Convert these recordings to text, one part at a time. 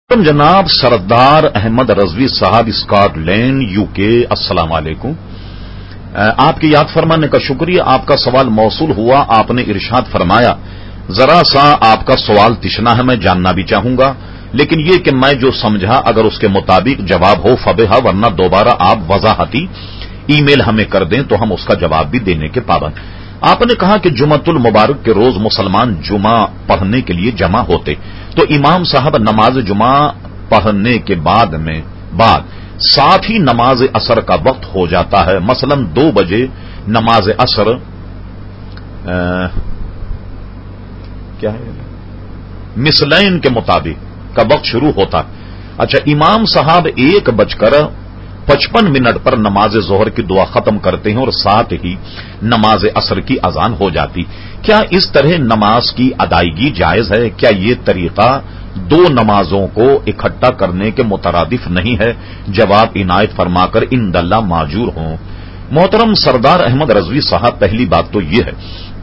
جناب سردار احمد رضوی صاحب Scott land you کے، السلام علیکم۔ آپ کی یاد فرمانے کا شکریہ۔ آپ کا سوال موصول ہوا، آپ نے ارشاد فرمایا ذرا سا آپ کا سوال تشنا ہے، میں جاننا بھی چاہوں گا، لیکن یہ کہ میں جو سمجھا اگر اس کے مطابق جواب ہو فبہا، ورنہ دوبارہ آپ وضاحتی ای میل ہمیں کر دیں تو ہم اس کا جواب بھی دینے کے پابند۔ آپ نے کہا کہ جمعۃ المبارک کے روز مسلمان جمعہ پڑھنے کے لیے جمع ہوتے تو امام صاحب نماز جمعہ پڑھنے کے بعد ساتھ ہی نماز عصر کا وقت ہو جاتا ہے، مثلا 2 بجے نماز عصر مثلین کے مطابق کا وقت شروع ہوتا۔ اچھا، امام صاحب 1:55 پر نماز ظہر کی دعا ختم کرتے ہیں اور ساتھ ہی نماز عصر کی اذان ہو جاتی۔ کیا اس طرح نماز کی ادائیگی جائز ہے؟ کیا یہ طریقہ 2 نمازوں کو اکٹھا کرنے کے مترادف نہیں ہے؟ جواب عنایت فرما کر ان اللہ معجور ہوں۔ محترم سردار احمد رضوی صاحب، پہلی بات تو یہ ہے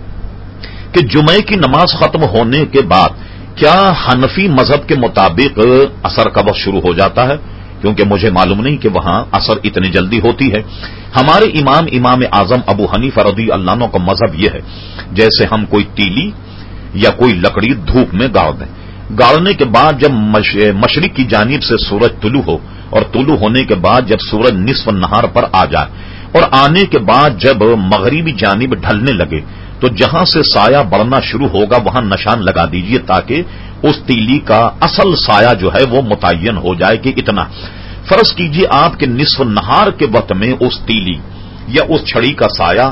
کہ جمعے کی نماز ختم ہونے کے بعد کیا حنفی مذہب کے مطابق عصر کا وقت شروع ہو جاتا ہے؟ کیونکہ مجھے معلوم نہیں کہ وہاں عصر اتنی جلدی ہوتی ہے۔ ہمارے امام اعظم ابو حنیفہ رضی اللہ عنہ کا مذہب یہ ہے جیسے ہم کوئی تیلی یا کوئی لکڑی دھوپ میں گاڑ دیں، گاڑنے کے بعد جب مشرق کی جانب سے سورج طلوع ہو اور طلوع ہونے کے بعد جب سورج نصف نہار پر آ جائے اور آنے کے بعد جب مغربی جانب ڈھلنے لگے تو جہاں سے سایہ بڑھنا شروع ہوگا وہاں نشان لگا دیجئے تاکہ اس تیلی کا اصل سایہ جو ہے وہ متعین ہو جائے کہ اتنا۔ فرض کیجئے آپ کے نصف نہار کے وقت میں اس تیلی یا اس چھڑی کا سایہ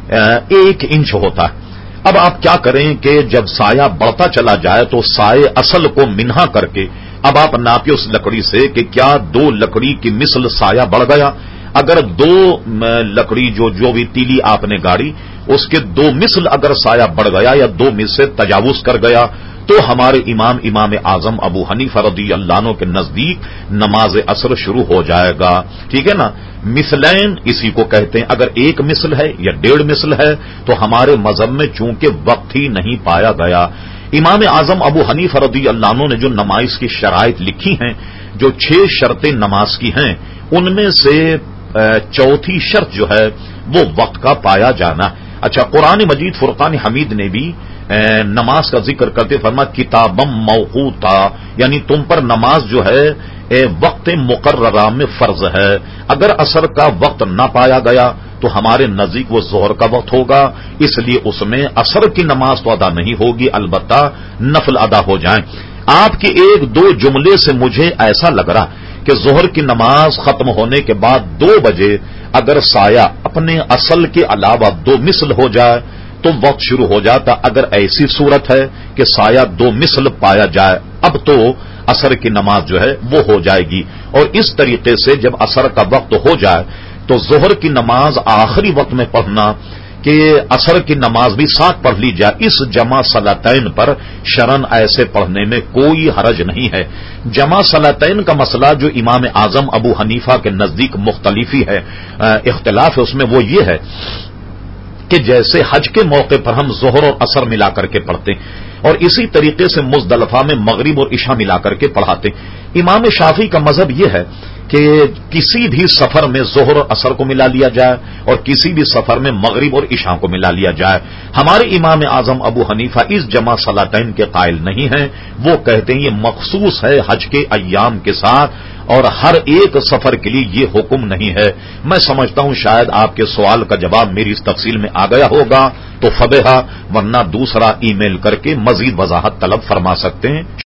1 انچ ہوتا ہے۔ اب آپ کیا کریں کہ جب سایہ بڑھتا چلا جائے تو سایہ اصل کو منہا کر کے اب آپ ناپیں اس لکڑی سے کہ کیا 2 لکڑی کی مثل سایہ بڑھ گیا۔ اگر 2 لکڑی جو بھی تیلی آپ نے گاڑی اس کے 2 مثل اگر سایہ بڑھ گیا یا 2 مثل سے تجاوز کر گیا تو ہمارے امام اعظم ابو حنیفہ رضی اللہ عنہ کے نزدیک نماز عصر شروع ہو جائے گا۔ ٹھیک ہے نا؟ مثلین اسی کو کہتے ہیں۔ اگر 1 مثل ہے یا 1.5 مثل ہے تو ہمارے مذہب میں چونکہ وقت ہی نہیں پایا گیا۔ امام اعظم ابو حنیفہ رضی اللہ عنہ نے جو نماز کی شرائط لکھی ہیں، جو 6 شرطیں نماز کی ہیں، ان میں سے چوتھی شرط جو ہے وہ وقت کا پایا جانا۔ اچھا، قرآن مجید فرقان حمید نے بھی نماز کا ذکر کرتے فرما کتابم موقوتا، یعنی تم پر نماز جو ہے وقت مقررہ میں فرض ہے۔ اگر عصر کا وقت نہ پایا گیا تو ہمارے نزدیک وہ ظہر کا وقت ہوگا، اس لیے اس میں عصر کی نماز تو ادا نہیں ہوگی، البتہ نفل ادا ہو جائیں۔ آپ کے 1-2 جملے سے مجھے ایسا لگ رہا کہ ظہر کی نماز ختم ہونے کے بعد 2 بجے اگر سایہ اپنے اصل کے علاوہ 2 مثل ہو جائے تو وقت شروع ہو جاتا۔ اگر ایسی صورت ہے کہ سایہ 2 مثل پایا جائے اب تو عصر کی نماز جو ہے وہ ہو جائے گی، اور اس طریقے سے جب عصر کا وقت ہو جائے تو ظہر کی نماز آخری وقت میں پڑھنا کہ عصر کی نماز بھی ساتھ پڑھ لی جائے، اس جمع صلاتین پر شرعن ایسے پڑھنے میں کوئی حرج نہیں ہے۔ جمع صلاتین کا مسئلہ جو امام اعظم ابو حنیفہ کے نزدیک مختلفی ہے، اختلاف ہے، اس میں وہ یہ ہے کہ جیسے حج کے موقع پر ہم ظہر اور عصر ملا کر کے پڑھتے ہیں اور اسی طریقے سے مزدلفہ میں مغرب اور عشاء ملا کر کے پڑھاتے ہیں۔ امام شافعی کا مذہب یہ ہے کہ کسی بھی سفر میں ظہر اور عصر کو ملا لیا جائے اور کسی بھی سفر میں مغرب اور عشاء کو ملا لیا جائے۔ ہمارے امام اعظم ابو حنیفہ اس جمع صلاتین کے قائل نہیں ہیں، وہ کہتے ہیں یہ مخصوص ہے حج کے ایام کے ساتھ اور ہر ایک سفر کے لیے یہ حکم نہیں ہے۔ میں سمجھتا ہوں شاید آپ کے سوال کا جواب میری اس تفصیل میں آ گیا ہوگا تو فبہا، ورنہ دوسرا ای میل کر کے مزید وضاحت طلب فرما سکتے ہیں۔